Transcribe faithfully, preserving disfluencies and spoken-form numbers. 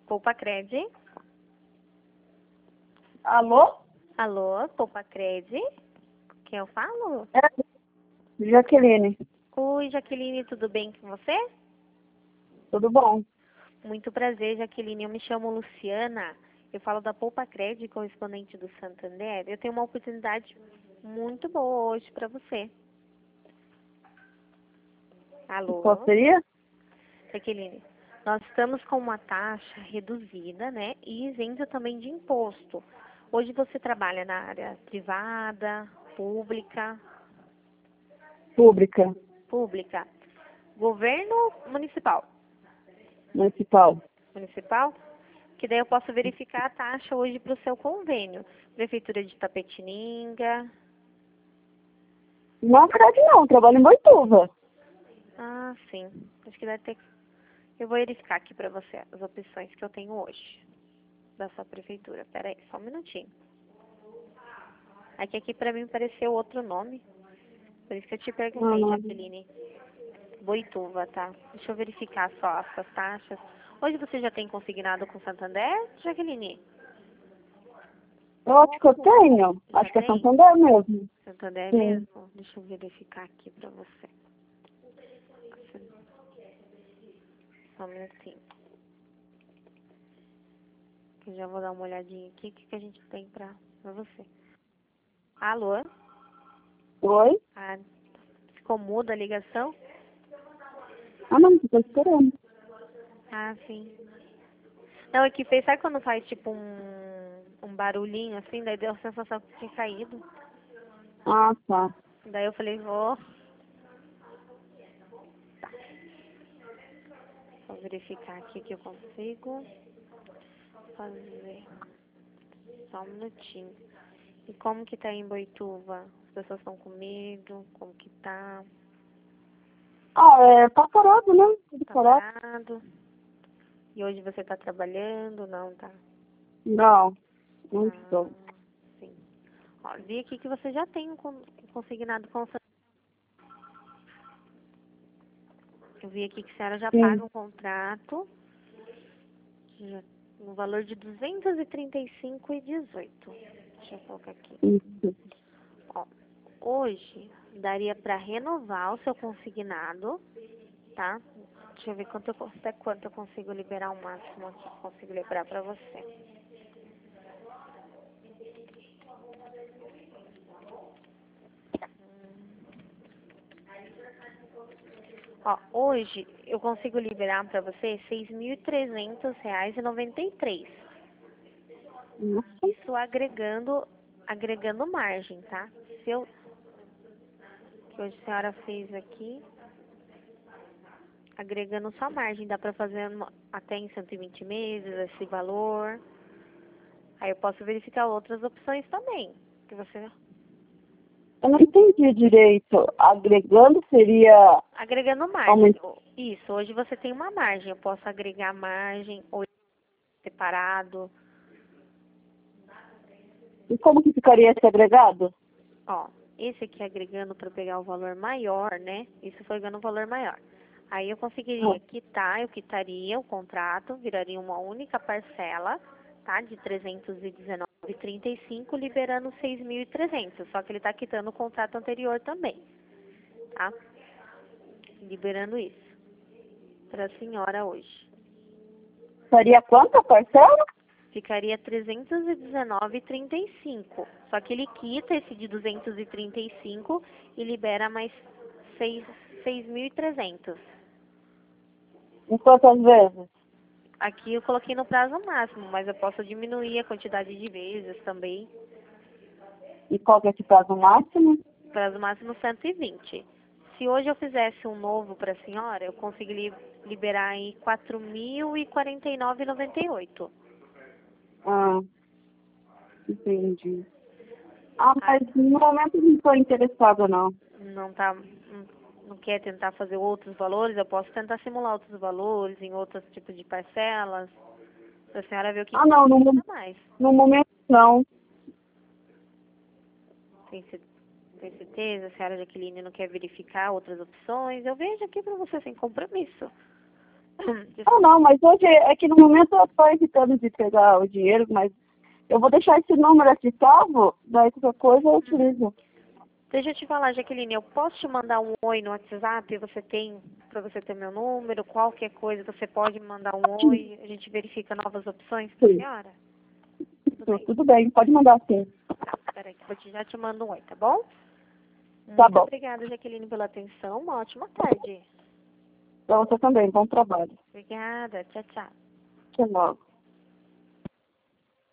Poupa-Cred. Alô? Alô, Poupa-Cred? Quem eu falo? É, Jaqueline. Oi, Jaqueline, tudo bem com você? Tudo bom? Muito prazer, Jaqueline. Eu me chamo Luciana. Eu falo da Poupa-Cred, correspondente do Santander. Eu tenho uma oportunidade muito boa hoje para você. Alô? Qual seria? Jaqueline, nós estamos com uma taxa reduzida, né? E isenta também de imposto. Hoje você trabalha na área privada, pública, Pública. pública, governo municipal. Municipal. Municipal? Que daí eu posso verificar a taxa hoje para o seu convênio. Prefeitura de Tapetininga. Não, verdade não. Trabalho em Boituva. Ah, sim. Acho que deve ter. Eu vou verificar aqui para você as opções que eu tenho hoje da sua prefeitura. Pera aí, só um minutinho. É que aqui para mim apareceu outro nome. Por isso que eu te perguntei, Ah, Jaqueline. Boituva, tá? Deixa eu verificar só essas taxas. Hoje você já tem consignado com Santander, Jaqueline? eu acho que eu tenho. Já Acho que é tem? Santander mesmo. Santander Sim. mesmo? Deixa eu verificar aqui pra você. Só um minutinho. Eu já vou dar uma olhadinha aqui. O que, que a gente tem pra, pra você? Alô? Oi? Ah, ficou muda a ligação? Ah, não, estou esperando. Ah, sim. Não, é que fez, sabe quando faz tipo um, um barulhinho assim, daí deu a sensação que tinha caído. Ah, tá. Daí eu falei, vou. Vou verificar aqui que eu consigo fazer. Só um minutinho. E como que tá aí em Boituva? As pessoas estão com medo? Como que tá? Ah, é, tá parado, né? Tudo Tá parado. parado? E hoje você tá trabalhando? Não, tá? Não, não Ah, estou. sim. Ó, vi aqui que você já tem um con- consignado com o San- Eu vi aqui que a senhora já Sim. paga um contrato já, no valor de duzentos e trinta e cinco reais e dezoito centavos. Deixa eu colocar aqui. Isso. Ó, hoje daria para renovar o seu consignado, tá? Deixa eu ver quanto eu, até quanto eu consigo liberar o máximo aqui que eu consigo liberar para você. Ó, hoje eu consigo liberar para você seis mil e trezentos reais e noventa e três. Nossa. Isso agregando, agregando margem, tá? Se eu, que hoje a senhora fez aqui, agregando só margem, dá para fazer uma- até em cento e vinte meses esse valor. Aí eu posso verificar outras opções também, que você Eu não entendi direito. Agregando seria agregando margem. aumentar. Isso, hoje você tem uma margem, eu posso agregar margem ou separado. E como que ficaria esse agregado? Ó, esse aqui agregando para pegar o valor maior, né? Isso foi ganhando um valor maior. Aí eu conseguiria quitar, eu quitaria o contrato, viraria uma única parcela, tá? De trezentos e dezenove reais e trinta e cinco, liberando seis mil e trezentos. Só que ele tá quitando o contrato anterior também, tá? Liberando isso para a senhora hoje. Seria quanto a parcela? Ficaria trezentos e dezenove reais e trinta e cinco. Só que ele quita esse de duzentos e trinta e cinco e libera mais seis mil e trezentos. Em quantas vezes? Aqui eu coloquei no prazo máximo, mas eu posso diminuir a quantidade de vezes também. E qual que é esse prazo máximo? Prazo máximo cento e vinte. Se hoje eu fizesse um novo para a senhora, eu conseguiria liberar aí quatro mil e quarenta e nove reais e noventa e oito. Ah, entendi. Ah, Ah, mas no momento não estou interessada, não. não tá, não, não quer tentar fazer outros valores? Eu posso tentar simular outros valores em outros tipos de parcelas, para a senhora ver o que Ah, não, no, mo- custa mais. no momento não. Tem, cer- tem certeza? A senhora Jaqueline não quer verificar outras opções? Eu vejo aqui para você sem compromisso. Ah, não, mas hoje é que no momento eu estou evitando de pegar o dinheiro, mas eu vou deixar esse número aqui salvo, daí qualquer coisa eu utilizo. Deixa eu te falar, Jaqueline, eu posso te mandar um oi no WhatsApp? Você tem, para você ter meu número, qualquer coisa, você pode me mandar um oi, a gente verifica novas opções para a Sim, senhora? Tudo tudo, bem. tudo bem, pode mandar sim. Tá, peraí, que eu te- já te mando um oi, tá bom? Tá Muito bom. obrigada, Jaqueline, pela atenção. Uma ótima tarde. Pra você também, bom trabalho. Obrigada. Tchau, tchau. Até logo.